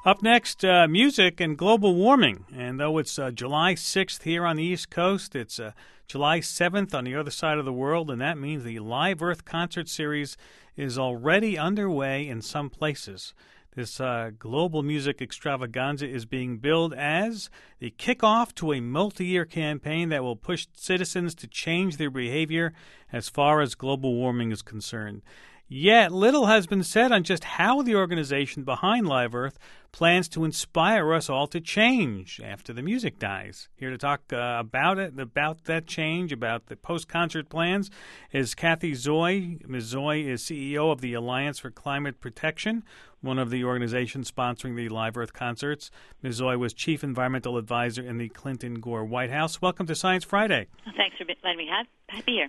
Up next, music and global warming. And though it's July 6th here on the East Coast, it's July 7th on the other side of the world, and that means the Live Earth concert series is already underway in some places. This global music extravaganza is being billed as the kickoff to a multi-year campaign that will push citizens to change their behavior as far as global warming is concerned. Yet little has been said on just how the organization behind Live Earth plans to inspire us all to change after the music dies. Here to talk about that change, about the post-concert plans, is Kathy Zoy. Ms. Zoy is CEO of the Alliance for Climate Protection, one of the organizations sponsoring the Live Earth concerts. Ms. Zoy was Chief Environmental Advisor in the Clinton-Gore White House. Welcome to Science Friday. Thanks for letting me be here.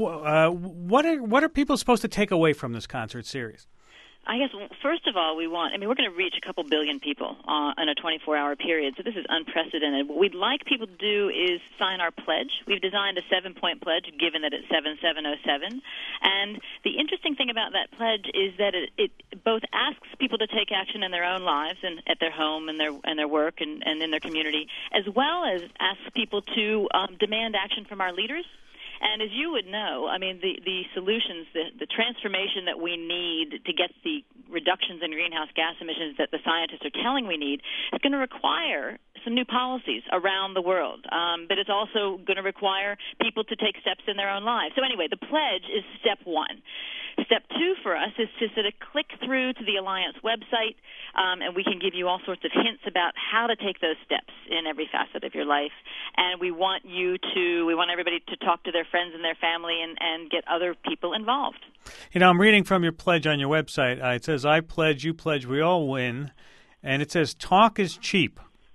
What are people supposed to take away from this concert series? I guess, first of all, we're going to reach a couple billion people in a 24-hour period, so this is unprecedented. What we'd like people to do is sign our pledge. We've designed a 7-point pledge, given that it's 7707. And the interesting thing about that pledge is that it both asks people to take action in their own lives and at their home and their work and in their community, as well as asks people to demand action from our leaders. And as you would know, I mean, the solutions, the transformation that we need to get the reductions in greenhouse gas emissions that the scientists are telling we need is going to require some new policies around the world. But it's also going to require people to take steps in their own lives. So anyway, the pledge is step one. Step two for us is to sort of click through to the Alliance website, and we can give you all sorts of hints about how to take those steps in every facet of your life. And we want everybody to talk to their friends and their family and get other people involved. You know, I'm reading from your pledge on your website. It says, I pledge, you pledge, we all win. And it says, talk is cheap.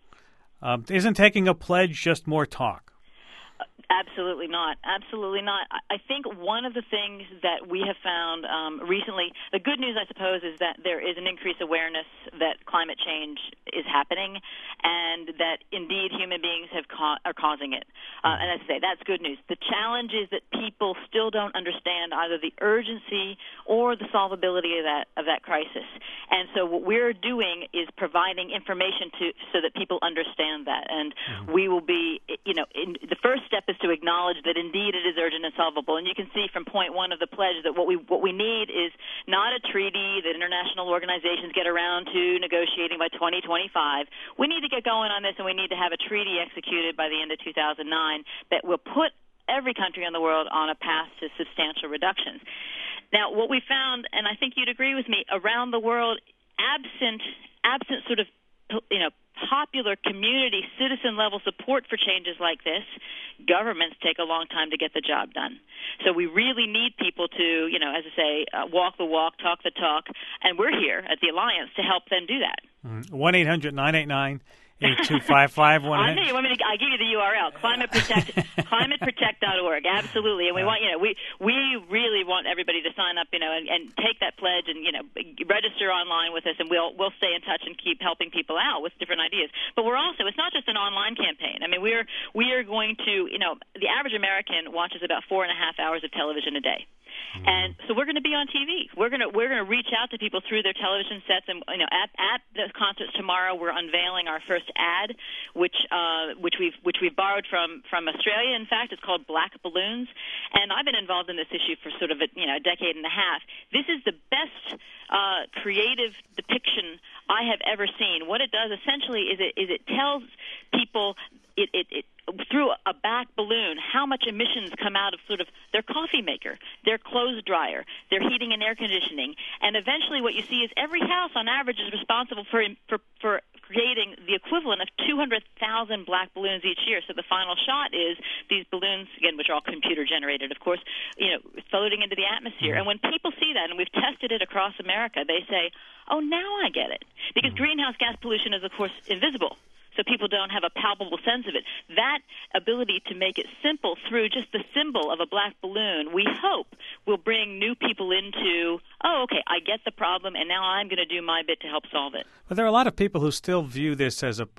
Isn't taking a pledge just more talk? Absolutely not. Absolutely not. I think one of the things that we have found recently, the good news, I suppose, is that there is an increased awareness that climate change is happening and that, indeed, human beings are causing it. And as I say, that's good news. The challenge is that people still don't understand either the urgency or the solvability of that crisis. And so what we're doing is providing information so that people understand that. And we will be, the first step is to acknowledge that indeed it is urgent and solvable. And you can see from point one of the pledge that what we need is not a treaty that international organizations get around to negotiating by 2025. We need to get going on this, and we need to have a treaty executed by the end of 2009 that will put every country in the world on a path to substantial reductions. Now, what we found, and I think you'd agree with me, around the world, absent sort of, popular community, citizen-level support for changes like this, governments take a long time to get the job done. So we really need people to, as I say, walk the walk, talk the talk, and we're here at the Alliance to help them do that. 1-800-989-8255. I give you the URL, climateprotect.org. Absolutely, and we want we really want everybody to sign up, and take that pledge and register online with us, and we'll stay in touch and keep helping people out with different ideas. But it's not just an online campaign. I mean, we are going to, the average American watches about 4.5 hours of television a day. And so we're going to be on TV. We're going to reach out to people through their television sets, and at the concerts tomorrow, we're unveiling our first ad, which we've borrowed from Australia. In fact, it's called Black Balloons, and I've been involved in this issue for sort of a decade and a half. This is the best creative depiction I have ever seen. What it does essentially is it tells people it through a back balloon how much emissions come out of sort of their coffee maker, their clothes dryer, their heating and air conditioning. And eventually what you see is every house on average is responsible for creating the equivalent of 200,000 black balloons each year. So the final shot is these balloons, again, which are all computer generated, of course, floating into the atmosphere. And when people see that, and we've tested it across America, they say, oh, now I get it. Because greenhouse gas pollution is, of course, invisible. so people don't have a palpable sense of it. That ability to make it simple through just the symbol of a black balloon, we hope will bring new people into, oh, okay, I get the problem, and now I'm going to do my bit to help solve it. But there are a lot of people who still view this as a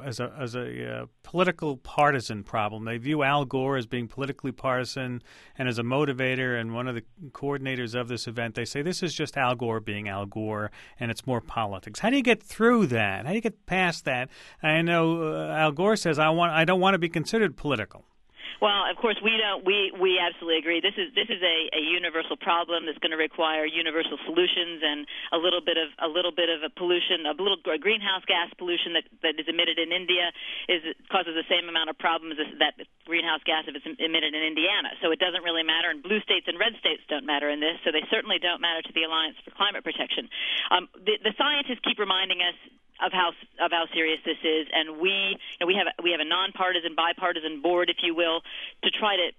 political partisan problem. They view Al Gore as being politically partisan and as a motivator, and one of the coordinators of this event, they say this is just Al Gore being Al Gore, and it's more politics. How do you get through that? How do you get past that? I know Al Gore says, I don't want to be considered political. Well, of course, we don't. We absolutely agree. This is a universal problem that's going to require universal solutions, and a little bit of a pollution, a greenhouse gas pollution that is emitted in India causes the same amount of problems as that greenhouse gas if it's emitted in Indiana. So it doesn't really matter, and blue states and red states don't matter in this. So they certainly don't matter to the Alliance for Climate Protection. The scientists keep reminding us of how serious this is, and we have a nonpartisan, bipartisan board, if you will, to try to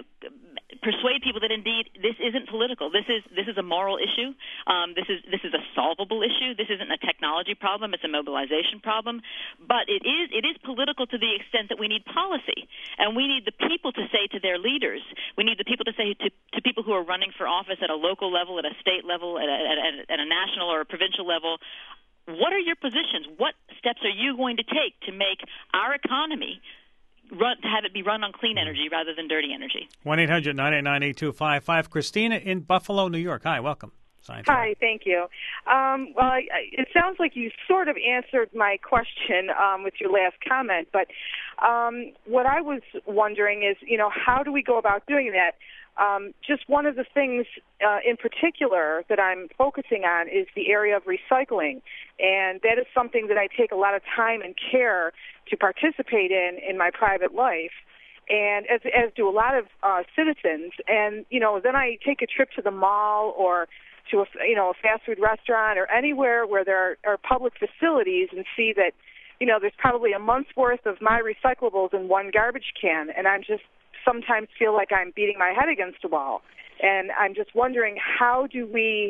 persuade people that indeed this isn't political. This is a moral issue. This is a solvable issue. This isn't a technology problem. It's a mobilization problem. But it is political to the extent that we need policy, and we need the people to say to their leaders. We need the people to say to people who are running for office at a local level, at a state level, at a national or a provincial level. What are your positions? What steps are you going to take to make our economy have it be run on clean energy rather than dirty energy? 1-800-989-8255. Christina in Buffalo, New York. Hi, welcome. Hi, thank you. Well, it sounds like you sort of answered my question with your last comment, but what I was wondering is, how do we go about doing that? Just one of the things in particular that I'm focusing on is the area of recycling, and that is something that I take a lot of time and care to participate in my private life, and as do a lot of citizens. And then I take a trip to the mall or to a fast food restaurant or anywhere where there are public facilities and see that there's probably a month's worth of my recyclables in one garbage can, and I'm just sometimes feel like I'm beating my head against a wall. And I'm just wondering, how do we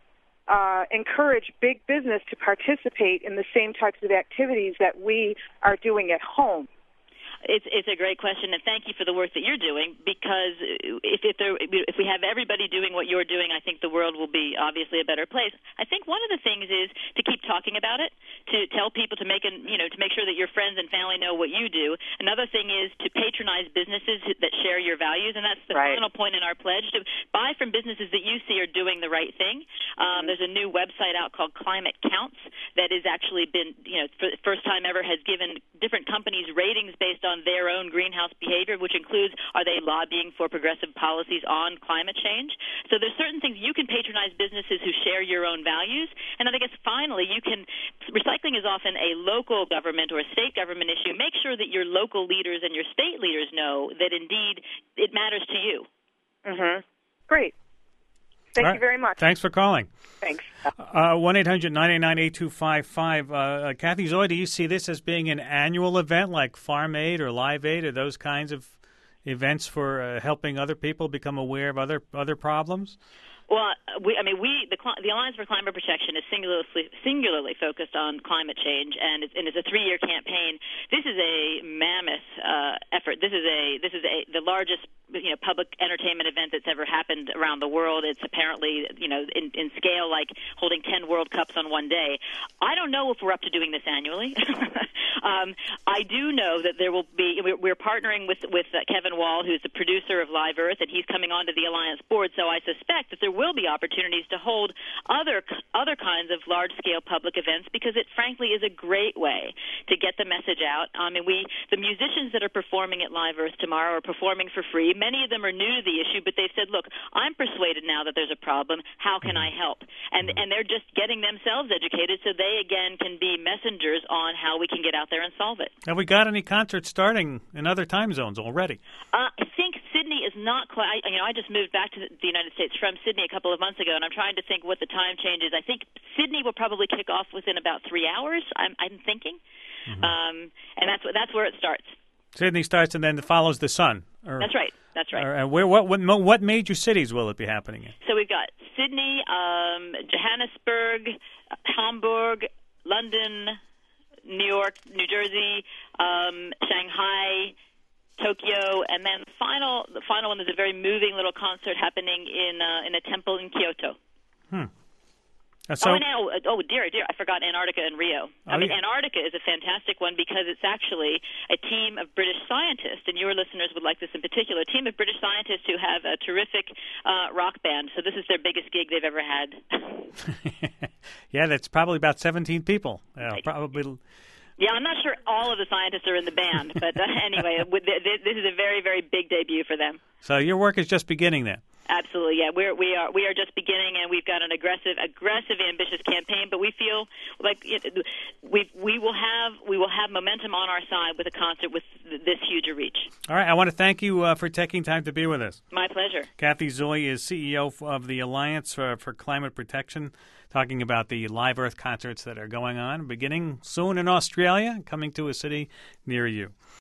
encourage big business to participate in the same types of activities that we are doing at home? It's a great question, and thank you for the work that you're doing, because if we have everybody doing what you're doing, I think the world will be obviously a better place. I think one of the things is to keep talking about it, to tell people to make sure that your friends and family know what you do. Another thing is to patronize businesses that share your values, and that's the final point in our pledge, to buy from businesses that you see are doing the right thing. There's a new website out called Climate Counts that has actually been, for the first time ever, has given different companies ratings based on their own greenhouse behavior, which includes, are they lobbying for progressive policies on climate change? So there's certain things you can patronize businesses who share your own values. And then I guess finally, recycling is often a local government or a state government issue. Make sure that your local leaders and your state leaders know that indeed it matters to you. Mm-hmm. Great. Thank you very much. Thanks for calling. Thanks. 1-800-989-8255. Kathy Zoe, do you see this as being an annual event like Farm Aid or Live Aid or those kinds of events for helping other people become aware of other problems? Well, the Alliance for Climate Protection is singularly focused on climate change, and it's a 3-year campaign. This is a mammoth effort. This is the largest public entertainment event that's ever happened around the world. It's apparently in scale like holding 10 World Cups on one day. I don't know if we're up to doing this annually. I do know that there will be. We're partnering with Kevin Wall, who's the producer of Live Earth, and he's coming onto the Alliance board. So I suspect that there will be opportunities to hold other kinds of large-scale public events, because it frankly is a great way to get the message out. The musicians that are performing at Live Earth tomorrow are performing for free. Many of them are new to the issue, but they've said, look, I'm persuaded now that there's a problem. How can I help? And they're just getting themselves educated so they, again, can be messengers on how we can get out there and solve it. Have we got any concerts starting in other time zones already? I think Sydney is not quite. I just moved back to the United States from Sydney a couple of months ago, and I'm trying to think what the time change is. I think Sydney will probably kick off within about 3 hours, I'm thinking. And that's where it starts. Sydney starts and then it follows the sun. That's right. That's right. What major cities will it be happening in? So we've got Sydney, Johannesburg, Hamburg, London, New York, New Jersey, Shanghai, Tokyo, and then the final one is a very moving little concert happening in a temple in Kyoto. Dear, I forgot Antarctica and Rio. Antarctica is a fantastic one because it's actually a team of British scientists, and your listeners would like this in particular, a team of British scientists who have a terrific rock band. So this is their biggest gig they've ever had. Yeah, that's probably about 17 people. Probably. Yeah, I'm not sure all of the scientists are in the band, but anyway, this is a very, very big debut for them. So your work is just beginning then? Absolutely, yeah. We are just beginning, and we've got an aggressive, ambitious campaign. But we feel like we will have momentum on our side with a concert with this huge a reach. All right, I want to thank you for taking time to be with us. My pleasure. Kathy Zoe is CEO of the Alliance for Climate Protection, talking about the Live Earth concerts that are going on, beginning soon in Australia, coming to a city near you.